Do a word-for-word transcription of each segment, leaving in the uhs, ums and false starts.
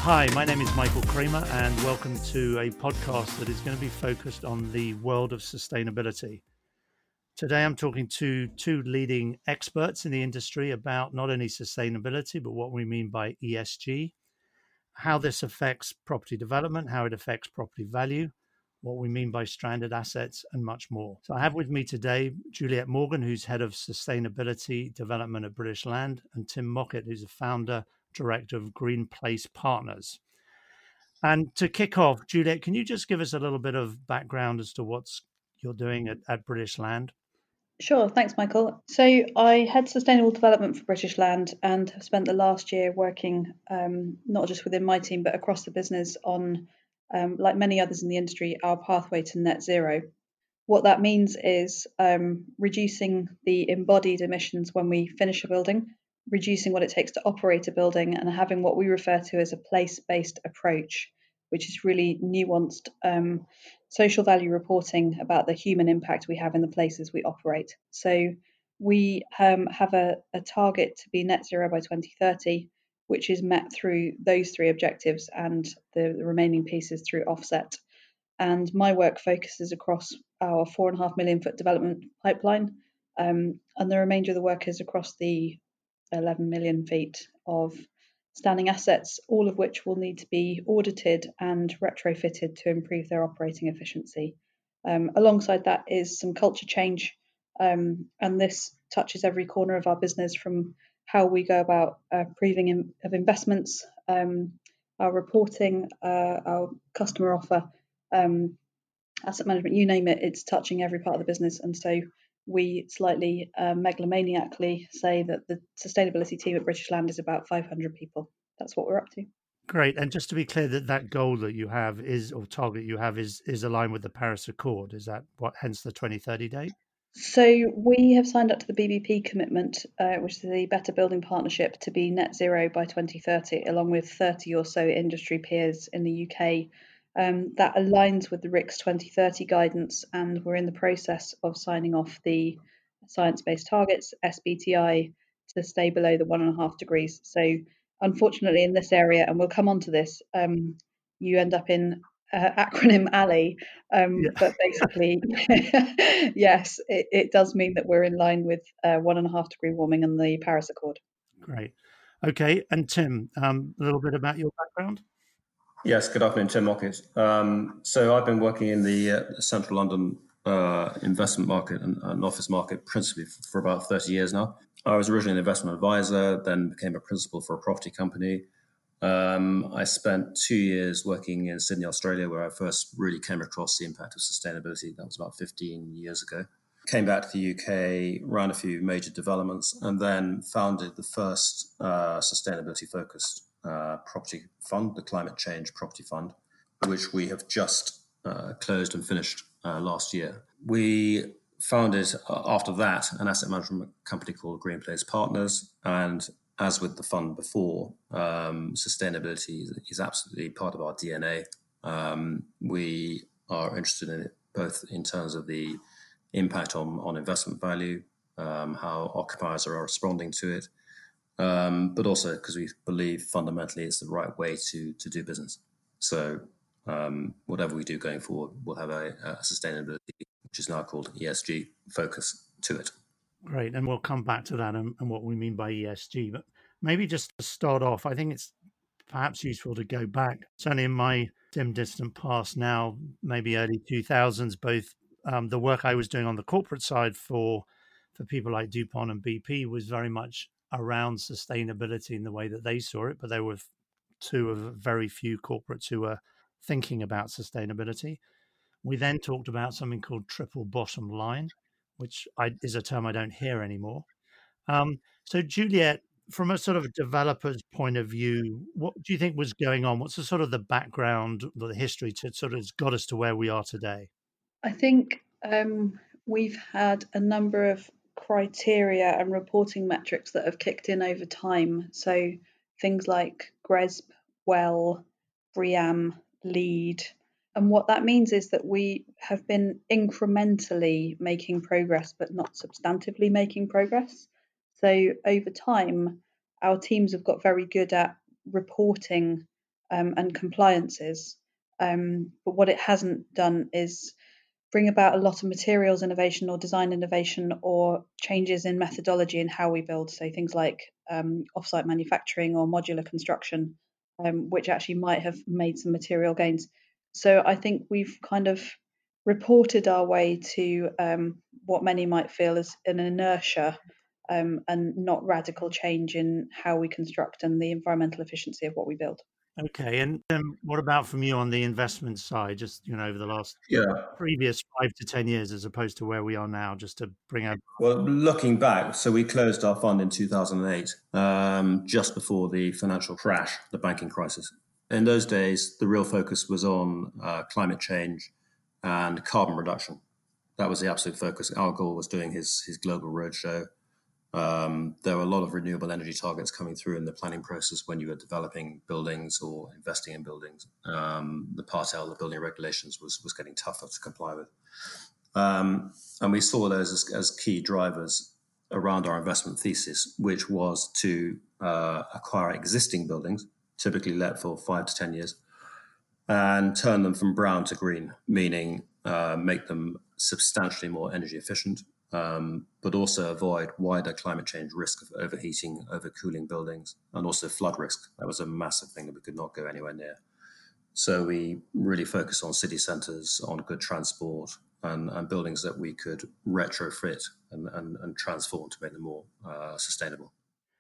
Hi, my name is Michael Kramer, and welcome to a podcast that is going to be focused on the world of sustainability. Today, I'm talking to two leading experts in the industry about not only sustainability, but what we mean by E S G, how this affects property development, how it affects property value, what we mean by stranded assets, and much more. So I have with me today Juliette Morgan, who's Head of Sustainability Development at British Land, and Tim Mockett, who's the founder, director of Green Place Partners. And to kick off, Juliette, can you just give us a little bit of background as to what you're doing at, at British Land? Sure, thanks, Michael. So I head sustainable development for British Land and have spent the last year working um, not just within my team, but across the business on, um, like many others in the industry, our pathway to net zero. What that means is um, reducing the embodied emissions when we finish a building, reducing what it takes to operate a building, and having what we refer to as a place-based approach, which is really nuanced um, social value reporting about the human impact we have in the places we operate. So we um, have a, a target to be net zero by twenty thirty, which is met through those three objectives and the, the remaining pieces through offset. And my work focuses across our four and a half million foot development pipeline, um, and the remainder of the work is across the eleven million feet of standing assets, all of which will need to be audited and retrofitted to improve their operating efficiency. Um, alongside that is some culture change, um, and this touches every corner of our business, from how we go about uh, approving in, of investments, um, our reporting, uh, our customer offer, um, asset management, you name it, it's touching every part of the business. And so we slightly uh, megalomaniacally say that the sustainability team at British Land is about five hundred people. That's what we're up to. Great. And just to be clear, that that goal that you have is, or target you have is, is aligned with the Paris Accord. Is that what, hence the twenty thirty date? So we have signed up to the B B P commitment, uh, which is the Better Building Partnership, to be net zero by twenty thirty, along with thirty or so industry peers in the U K. Um, that aligns with the R I C S twenty thirty guidance, and we're in the process of signing off the science-based targets, S B T I, to stay below the one and a half degrees. So unfortunately in this area, and we'll come on to this, um, you end up in uh, acronym alley, um, Yeah. but basically, yes, it, it does mean that we're in line with uh, one and a half degree warming and the Paris Accord. Great. Okay. And Tim, um, a little bit about your background? Yes, good afternoon, Tim Mockett. Um, so I've been working in the uh, central London uh, investment market and, and office market principally for, for about thirty years now. I was originally an investment advisor, then became a principal for a property company. Um, I spent two years working in Sydney, Australia, where I first really came across the impact of sustainability. That was about fifteen years ago. Came back to the U K, ran a few major developments, and then founded the first uh, sustainability-focused uh, property fund, the Climate Change Property Fund, which we have just uh, closed and finished uh, last year. We founded, uh, after that, an asset management company called Green Place Partners, and as with the fund before, um, sustainability is, is absolutely part of our D N A. Um, we are interested in it both in terms of the impact on, on investment value, um, how occupiers are responding to it, um, but also because we believe fundamentally it's the right way to, to do business. So um, whatever we do going forward, we'll have a, a sustainability, which is now called E S G, focus to it. Great. And we'll come back to that and, and what we mean by E S G. But maybe just to start off, I think it's perhaps useful to go back, certainly in my dim distant past now, maybe early two thousands, both um, the work I was doing on the corporate side for for people like DuPont and B P was very much around sustainability in the way that they saw it, but there were two of very few corporates who were thinking about sustainability. We then talked about something called triple bottom line, which I, is a term I don't hear anymore. Um, so, Juliette, from a sort of developer's point of view, what do you think was going on? What's the sort of the background, the history to sort of got us to where we are today? I think um, we've had a number of criteria and reporting metrics that have kicked in over time. So things like GRESB, WELL, BREEAM, LEED. And what that means is that we have been incrementally making progress, but not substantively making progress. So over time, our teams have got very good at reporting um, and compliances. Um, but what it hasn't done is bring about a lot of materials innovation or design innovation or changes in methodology in how we build. So things like um, offsite manufacturing or modular construction, um, which actually might have made some material gains. So I think we've kind of reported our way to um, what many might feel as an inertia um, and not radical change in how we construct and the environmental efficiency of what we build. Okay, and um, what about from you on the investment side? Just you know, over the last Yeah. previous five to ten years, as opposed to where we are now, just to bring out. Well, looking back, so we closed our fund in two thousand eight, um, just before the financial crash, the banking crisis. In those days, the real focus was on uh, climate change and carbon reduction. That was the absolute focus. Al Gore was doing his his global roadshow. Um, there were a lot of renewable energy targets coming through in the planning process when you were developing buildings or investing in buildings. Um, the Part L, the building regulations, was was getting tougher to comply with. Um, and we saw those as, as key drivers around our investment thesis, which was to uh, acquire existing buildings, typically let for five to ten years, and turn them from brown to green, meaning uh, make them substantially more energy efficient, um, but also avoid wider climate change risk of overheating, overcooling buildings, and also flood risk. That was a massive thing that we could not go anywhere near. So we really focus on city centres, on good transport, and, and buildings that we could retrofit and, and, and transform to make them more uh, sustainable.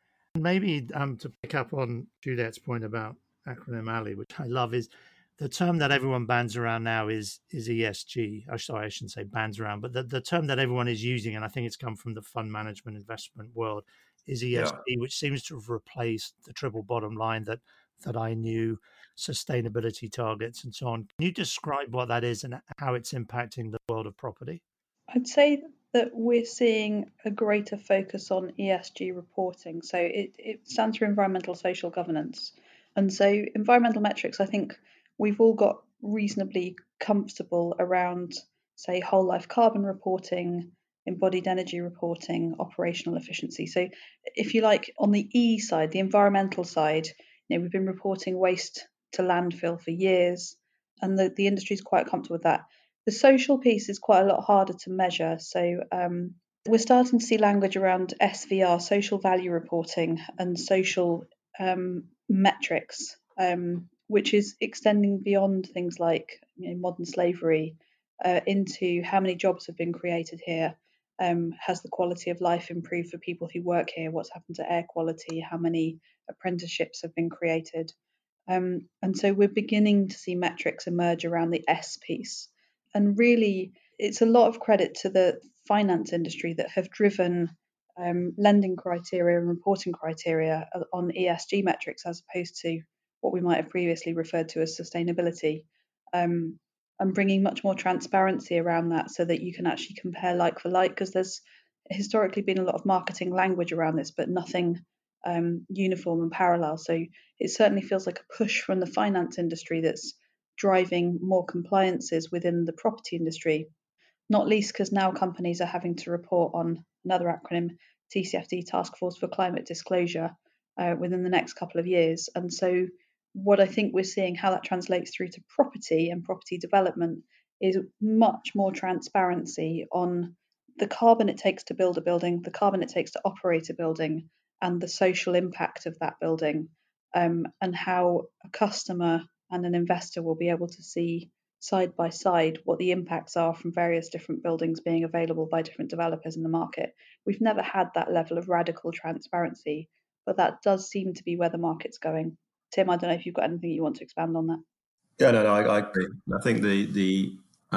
Maybe um, to pick up on Juliet's point about acronym A L I, which I love, is the term that everyone bands around now is is E S G. Oh, sorry, I shouldn't say bands around, but the, the term that everyone is using, and I think it's come from the fund management investment world, is E S G, yeah. which seems to have replaced the triple bottom line that that I knew, sustainability targets and so on. Can you describe what that is and how it's impacting the world of property? I'd say that we're seeing a greater focus on E S G reporting. So it, it stands for environmental social governance. And so environmental metrics, I think we've all got reasonably comfortable around, say, whole life carbon reporting, embodied energy reporting, operational efficiency. So if you like, on the E side, the environmental side, you know, we've been reporting waste to landfill for years, and the, the industry is quite comfortable with that. The social piece is quite a lot harder to measure. So um, we're starting to see language around S V R, social value reporting, and social um, metrics, um, which is extending beyond things like you know, modern slavery uh, into how many jobs have been created here. Um, has the quality of life improved for people who work here? What's happened to air quality? How many apprenticeships have been created? Um, and so we're beginning to see metrics emerge around the S piece. And really, it's a lot of credit to the finance industry that have driven um, lending criteria and reporting criteria on E S G metrics as opposed to what we might have previously referred to as sustainability, um, and bringing much more transparency around that so that you can actually compare like for like, because there's historically been a lot of marketing language around this, but nothing um, uniform and parallel. So it certainly feels like a push from the finance industry that's driving more compliances within the property industry, not least because now companies are having to report on another acronym, T C F D, Task Force for Climate Disclosure, uh, within the next couple of years. And so what I think we're seeing, how that translates through to property and property development, is much more transparency on the carbon it takes to build a building, the carbon it takes to operate a building, and the social impact of that building, um, and how a customer and an investor will be able to see side by side what the impacts are from various different buildings being available by different developers in the market. We've never had that level of radical transparency, but that does seem to be where the market's going. Tim, I don't know if you've got anything you want to expand on that. Yeah, no, no, I, I agree. I think the the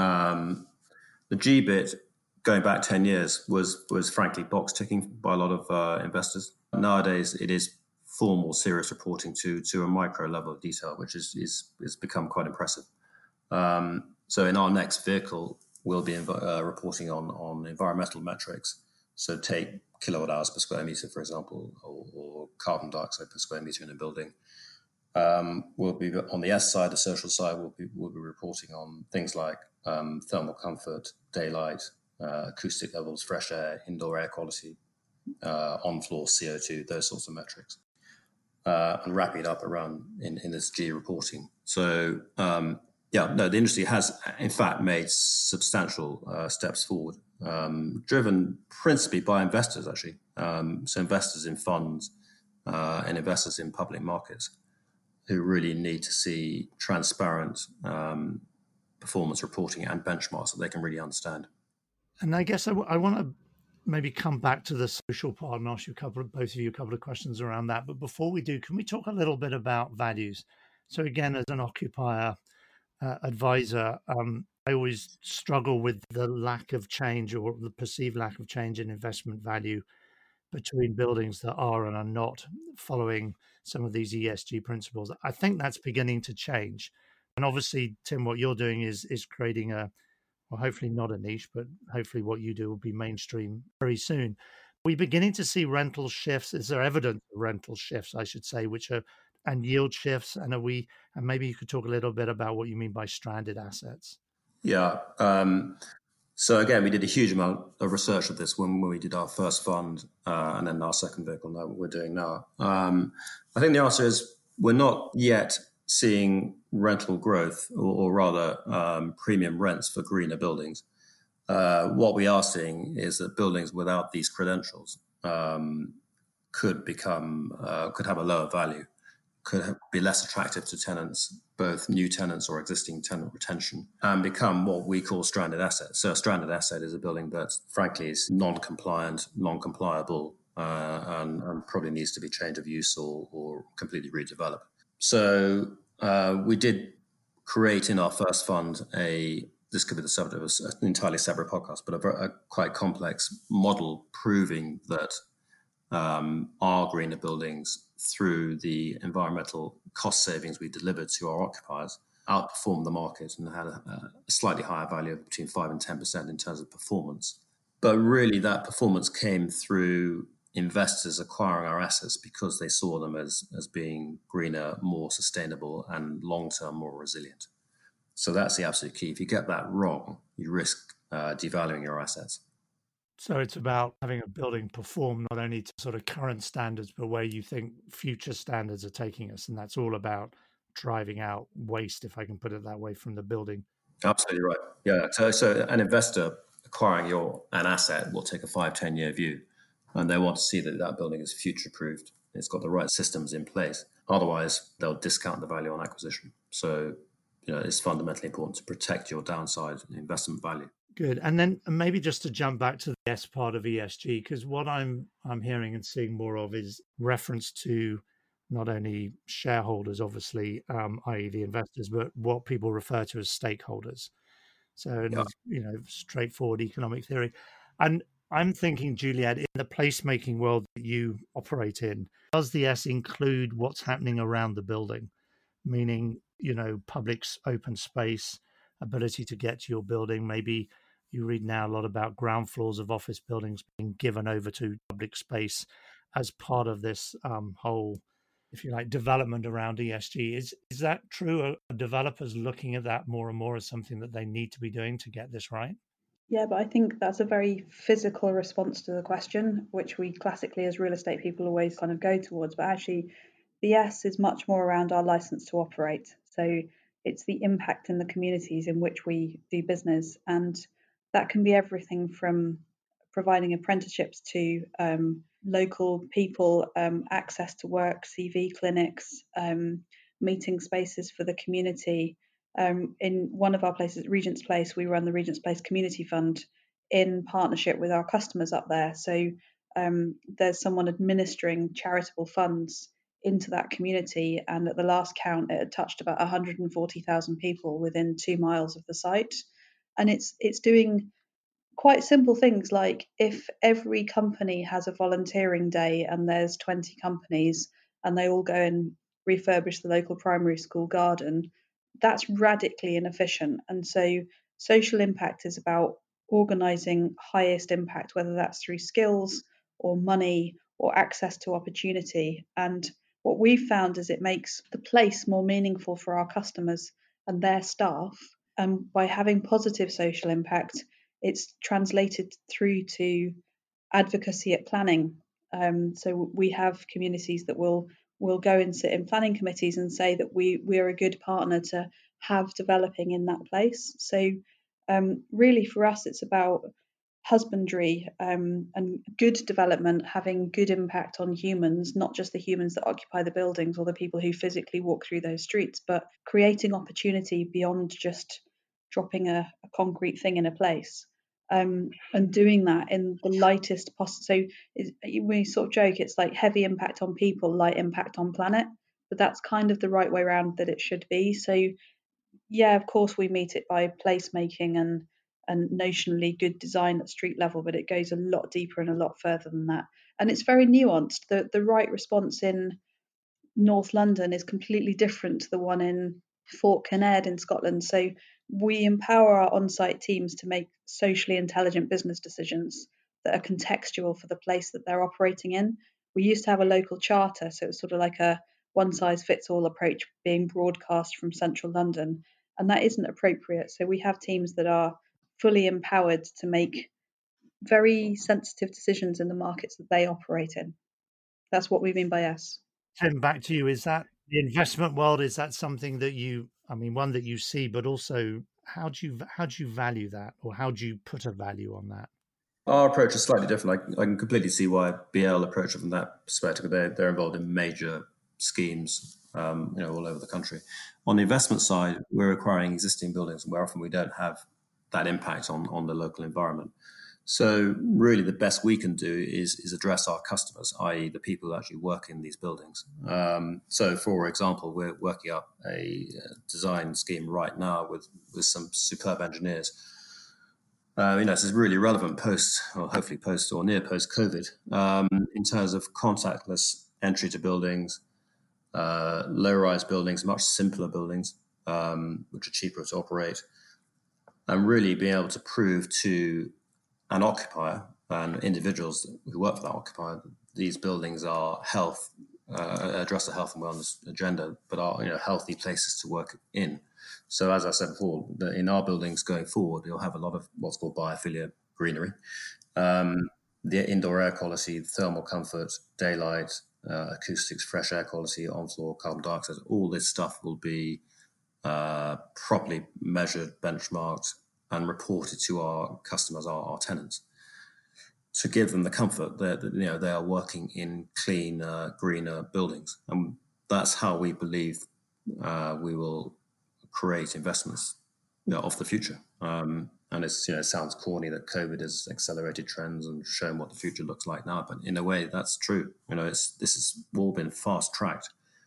um, the G bit going back ten years was was frankly box ticking by a lot of uh, investors. Nowadays, it is formal, serious reporting to to a micro level of detail, which is is is become quite impressive. Um, so in our next vehicle, we'll be uh, reporting on on environmental metrics. So take kilowatt hours per square meter, for example, or, or carbon dioxide per square meter in a building. Um, we'll be on the S side, the social side. We'll be we'll be reporting on things like um, thermal comfort, daylight, uh, acoustic levels, fresh air, indoor air quality, uh, on-floor C O two, those sorts of metrics. uh, and wrapping it up around in, in this G reporting. So um, yeah, no, the industry has in fact made substantial uh, steps forward, um, driven principally by investors actually. Um, so investors in funds uh, and investors in public markets who really need to see transparent um, performance reporting and benchmarks that they can really understand. And I guess I, w- I want to maybe come back to the social part and ask you a couple of both of you a couple of questions around that. But before we do, can we talk a little bit about values? So again, as an occupier uh, advisor, um, I always struggle with the lack of change or the perceived lack of change in investment value between buildings that are and are not following some of these E S G principles. I think that's beginning to change. And obviously, Tim, what you're doing is is creating a, well, hopefully not a niche, but hopefully what you do will be mainstream very soon. Are we beginning to see rental shifts? Is there evidence of rental shifts, I should say, which are, and yield shifts? And are we, and maybe you could talk a little bit about what you mean by stranded assets. Yeah. Um, so again, we did a huge amount of research of this when, when we did our first fund uh, and then our second vehicle, now what we're doing now. Um, I think the answer is we're not yet seeing rental growth, or, or rather um, premium rents for greener buildings. Uh, what we are seeing is that buildings without these credentials um, could become uh, could have a lower value, could be less attractive to tenants, both new tenants or existing tenant retention, and become what we call stranded assets. So a stranded asset is a building that, frankly, is non-compliant, non-compliable, uh, and, and probably needs to be change of use or, or completely redeveloped. So uh, we did create in our first fund a, this could be the subject of an entirely separate podcast, but a, a quite complex model proving that um, our greener buildings, through the environmental cost savings we delivered to our occupiers, outperformed the market and had a, a slightly higher value of between five and ten percent in terms of performance. But really that performance came through investors acquiring our assets because they saw them as, as being greener, more sustainable, and long-term more resilient. So that's the absolute key. If you get that wrong, you risk uh, devaluing your assets. So it's about having a building perform not only to sort of current standards, but where you think future standards are taking us. And that's all about driving out waste, if I can put it that way, from the building. Absolutely right. Yeah. So, so an investor acquiring your an asset will take a five, ten year view, and they want to see that that building is future proofed. It's got the right systems in place. Otherwise, they'll discount the value on acquisition. So, you know, it's fundamentally important to protect your downside investment value. Good. And then maybe just to jump back to the S part of E S G, because what I'm I'm hearing and seeing more of is reference to not only shareholders, obviously, um, that is the investors, but what people refer to as stakeholders. So, Yeah. you know, straightforward economic theory. And I'm thinking, Juliet, in the placemaking world that you operate in, does the S include what's happening around the building? Meaning, you know, public open space, ability to get to your building. Maybe you read now a lot about ground floors of office buildings being given over to public space as part of this um, whole, if you like, development around E S G. Is is that true? Are developers looking at that more and more as something that they need to be doing to get this right? Yeah, but I think that's a very physical response to the question, which we classically as real estate people always kind of go towards. But actually, the S is much more around our license to operate. So it's the impact in the communities in which we do business. And that can be everything from providing apprenticeships to um, local people, um, access to work, C V clinics, um, meeting spaces for the community. Um, in one of our places, Regent's Place, we run the Regent's Place Community Fund in partnership with our customers up there. So um, there's someone administering charitable funds into that community, and at the last count, it had touched about one hundred forty thousand people within two miles of the site. And it's it's doing quite simple things like if every company has a volunteering day and there's twenty companies and they all go and refurbish the local primary school garden, that's radically inefficient. And so social impact is about organizing highest impact, whether that's through skills or money or access to opportunity. And what we've found is it makes the place more meaningful for our customers and their staff. And by having positive social impact, it's translated through to advocacy at planning. Um, so we have communities that will will go and sit in planning committees and say that we we are a good partner to have developing in that place. So um, really for us, it's about husbandry um, and good development having good impact on humans, not just the humans that occupy the buildings or the people who physically walk through those streets, but creating opportunity beyond just dropping a, a concrete thing in a place. Um, and doing that in the lightest possible. So is, we sort of joke it's like heavy impact on people, light impact on planet, but that's kind of the right way around that it should be. So yeah, of course we meet it by placemaking and and notionally good design at street level, but it goes a lot deeper and a lot further than that. And it's very nuanced. The the right response in North London is completely different to the one in Fort Kinnaird in Scotland. So we empower our on-site teams to make socially intelligent business decisions that are contextual for the place that they're operating in. We used to have a local charter, so it's sort of like a one-size-fits-all approach being broadcast from central London, and that isn't appropriate. So we have teams that are fully empowered to make very sensitive decisions in the markets that they operate in. That's what we mean by S. Tim, back to you. Is that the investment world? Is that something that you, I mean, one that you see, but also how do you how do you value that, or how do you put a value on that? Our approach is slightly different. I, I can completely see why B L approach it from that perspective. They're, they're involved in major schemes, um, you know, all over the country. On the investment side, we're acquiring existing buildings where often we don't have that impact on, on the local environment. So really the best we can do is, is address our customers, that is the people who actually work in these buildings. Um, so for example, we're working up a design scheme right now with, with some superb engineers. Uh, you know, this is really relevant post, or hopefully post or near post-COVID, um, in terms of contactless entry to buildings, uh, low-rise buildings, much simpler buildings, um, which are cheaper to operate, and really being able to prove to an occupier and individuals who work for that occupier, these buildings are health, uh, address the health and wellness agenda, but are, you know, healthy places to work in. So as I said before, in our buildings going forward, you'll have a lot of what's called biophilia greenery. Um, the indoor air quality, thermal comfort, daylight, uh, acoustics, fresh air quality, on-floor carbon dioxide, all this stuff will be uh, properly measured, benchmarked, and reported to our customers, our, our tenants, to give them the comfort that, that you know they are working in clean, uh, greener buildings, and that's how we believe uh, we will create investments, you know, of the future. Um, and it's, you know, it sounds corny that COVID has accelerated trends and shown what the future looks like now, but in a way, that's true. You know, it's this has all been fast tracked.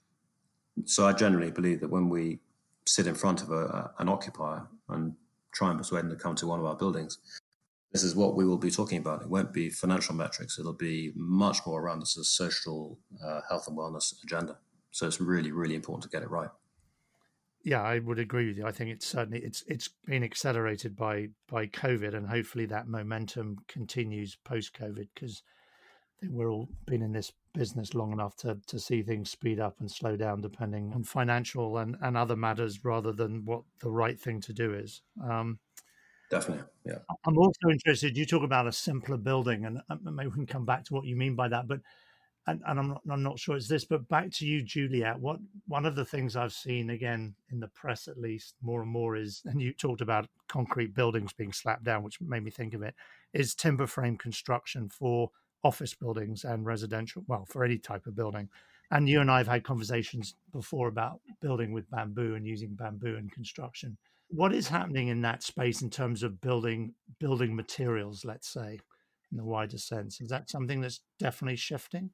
So I generally believe that when we sit in front of a, a, an occupier and try and persuade them to come to one of our buildings, this is what we will be talking about. It won't be financial metrics. It'll be much more around this as social uh, health and wellness agenda. So it's really, really important to get it right. Yeah, I would agree with you. I think it's certainly it's it's been accelerated by by COVID, and hopefully that momentum continues post COVID, because I think we're all been in this business long enough to to see things speed up and slow down depending on financial and, and other matters rather than what the right thing to do is. Um, Definitely, yeah. I'm also interested, you talk about a simpler building, and maybe we can come back to what you mean by that, but and, and I'm not I'm not sure it's this, but back to you, Juliet. What one of the things I've seen again in the press, at least more and more, is, and you talked about concrete buildings being slapped down, which made me think of it, is timber frame construction for office buildings and residential, well, for any type of building. And you and I have had conversations before about building with bamboo and using bamboo in construction. What is happening in that space in terms of building building materials, let's say, in the wider sense? Is that something that's definitely shifting?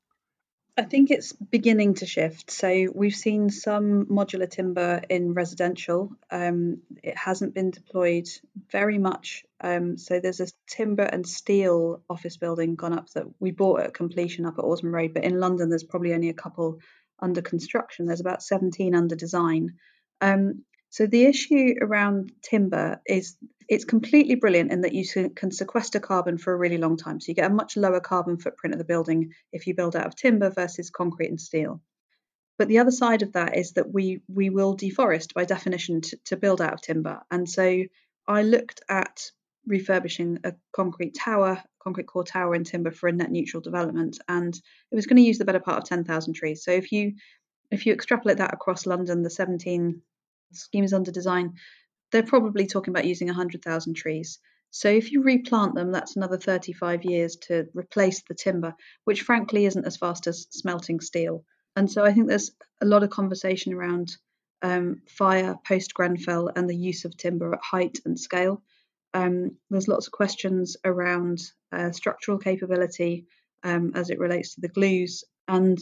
I think it's beginning to shift. So we've seen some modular timber in residential. Um, it hasn't been deployed very much. Um, so there's a timber and steel office building gone up that we bought at completion up at Osman Road. But in London, there's probably only a couple under construction. There's about seventeen under design. Um, so the issue around timber is it's completely brilliant in that you can sequester carbon for a really long time. So you get a much lower carbon footprint of the building if you build out of timber versus concrete and steel. But the other side of that is that we we will deforest by definition to, to build out of timber. And so I looked at refurbishing a concrete tower, concrete core tower in timber for a net neutral development, and it was going to use the better part of ten thousand trees. So if you if you extrapolate that across London, the seventeen schemes under design, they're probably talking about using one hundred thousand trees. So if you replant them, that's another thirty-five years to replace the timber, which frankly isn't as fast as smelting steel. And so I think there's a lot of conversation around um, fire post-Grenfell and the use of timber at height and scale. Um, there's lots of questions around uh, structural capability um, as it relates to the glues. And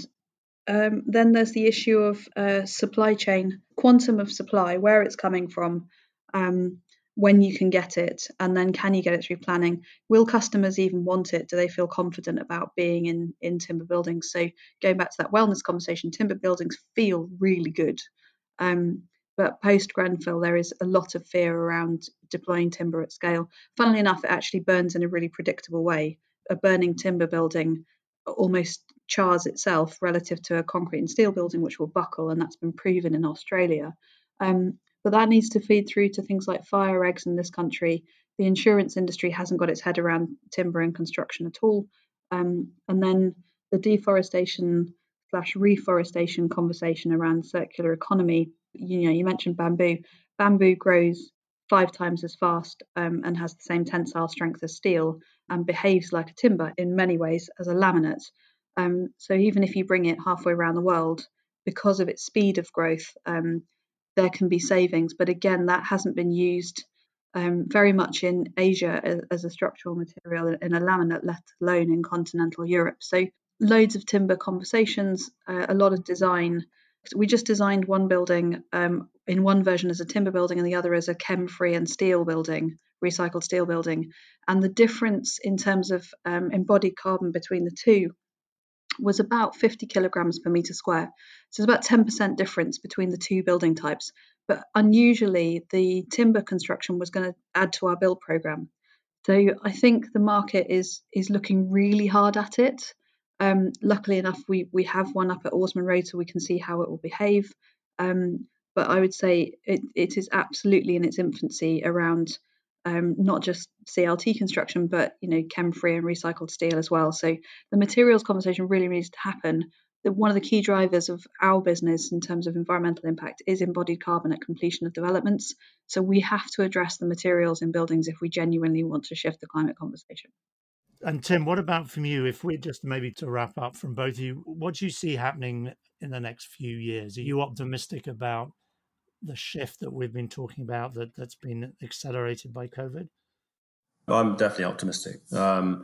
um, then there's the issue of uh, supply chain, quantum of supply, where it's coming from, um, when you can get it, and then can you get it through planning? Will customers even want it? Do they feel confident about being in, in timber buildings? So going back to that wellness conversation, timber buildings feel really good. Um, but post Grenfell, there is a lot of fear around deploying timber at scale. Funnily enough, it actually burns in a really predictable way. A burning timber building almost chars itself relative to a concrete and steel building, which will buckle, and that's been proven in Australia. Um, but that needs to feed through to things like fire regs in this country. The insurance industry hasn't got its head around timber and construction at all. Um, and then the deforestation slash reforestation conversation around circular economy. You know, you mentioned bamboo. Bamboo grows five times as fast um, and has the same tensile strength as steel and behaves like a timber in many ways as a laminate. Um, so even if you bring it halfway around the world, because of its speed of growth, um, there can be savings. But again, that hasn't been used um, very much in Asia as, as a structural material in a laminate, let alone in continental Europe. So loads of timber conversations, uh, a lot of design. We just designed one building um, in one version as a timber building and the other as a chem-free and steel building, recycled steel building. And the difference in terms of um, embodied carbon between the two was about fifty kilograms per metre square. So it's about ten percent difference between the two building types. But unusually, the timber construction was going to add to our build programme. So I think the market is is looking really hard at it. Um, luckily enough, we we have one up at Orsman Road, so we can see how it will behave. Um, but I would say it, it is absolutely in its infancy around um, not just C L T construction, but you know, chem-free and recycled steel as well. So the materials conversation really needs to happen. The, one of the key drivers of our business in terms of environmental impact is embodied carbon at completion of developments. So we have to address the materials in buildings if we genuinely want to shift the climate conversation. And Tim, what about from you? If we're just maybe to wrap up from both of you, what do you see happening in the next few years? Are you optimistic about the shift that we've been talking about that, that's been accelerated by COVID? I'm definitely optimistic. Um,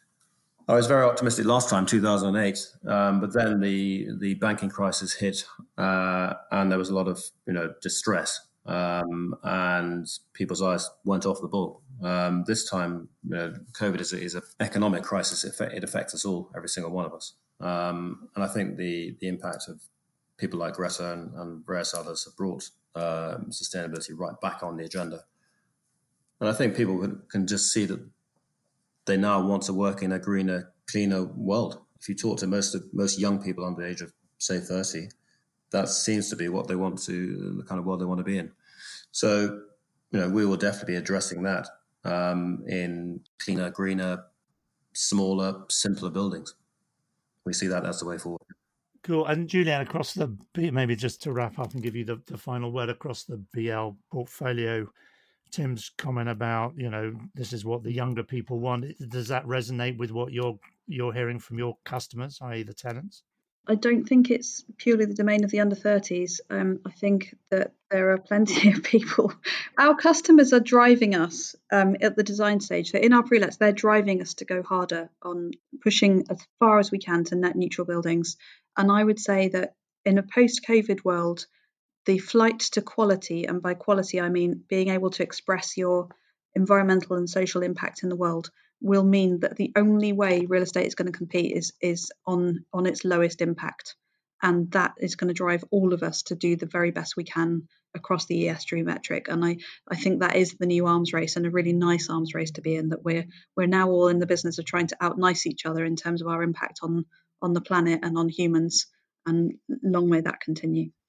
I was very optimistic last time, two thousand eight, um, but then the the banking crisis hit, uh, and there was a lot of you know distress, um, and people's eyes went off the ball. Um, this time, you know, COVID is a, is an economic crisis. It, it affects us all, every single one of us, um, and I think the the impact of people like Greta and, and various others have brought um, sustainability right back on the agenda. And I think people can, can just see that they now want to work in a greener, cleaner world. If you talk to most of, most young people under the age of, say, thirty, that seems to be what they want to, the kind of world they want to be in. So, you know, we will definitely be addressing that um, in cleaner, greener, smaller, simpler buildings. We see that as the way forward. Cool. And Julian, across the, maybe just to wrap up and give you the, the final word across the B L portfolio, Tim's comment about, you know, this is what the younger people want. Does that resonate with what you're you're hearing from your customers, that is the tenants? I don't think it's purely the domain of the under thirties. Um, I think that there are plenty of people. Our customers are driving us um, at the design stage. So in our pre-lets, they're driving us to go harder on pushing as far as we can to net neutral buildings. And I would say that in a post-COVID world, the flight to quality, and by quality I mean being able to express your environmental and social impact in the world, will mean that the only way real estate is going to compete is is on on its lowest impact, and that is going to drive all of us to do the very best we can across the E S G metric. And I I think that is the new arms race, and a really nice arms race to be in, that we're we're now all in the business of trying to out nice each other in terms of our impact on on the planet and on humans, and long may that continue.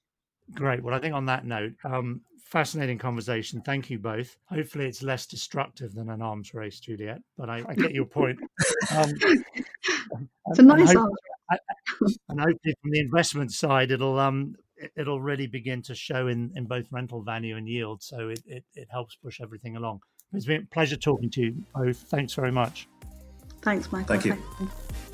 Great. Well, I think on that note, um, fascinating conversation. Thank you both. Hopefully it's less destructive than an arms race, Juliet, but I, I get your point. Um, it's a nice and, hope, and hopefully from the investment side, it'll um it'll really begin to show in, in both rental value and yield. So it, it, it helps push everything along. It's been a pleasure talking to you both. Thanks very much. Thanks, Michael. Thank you. Thank you.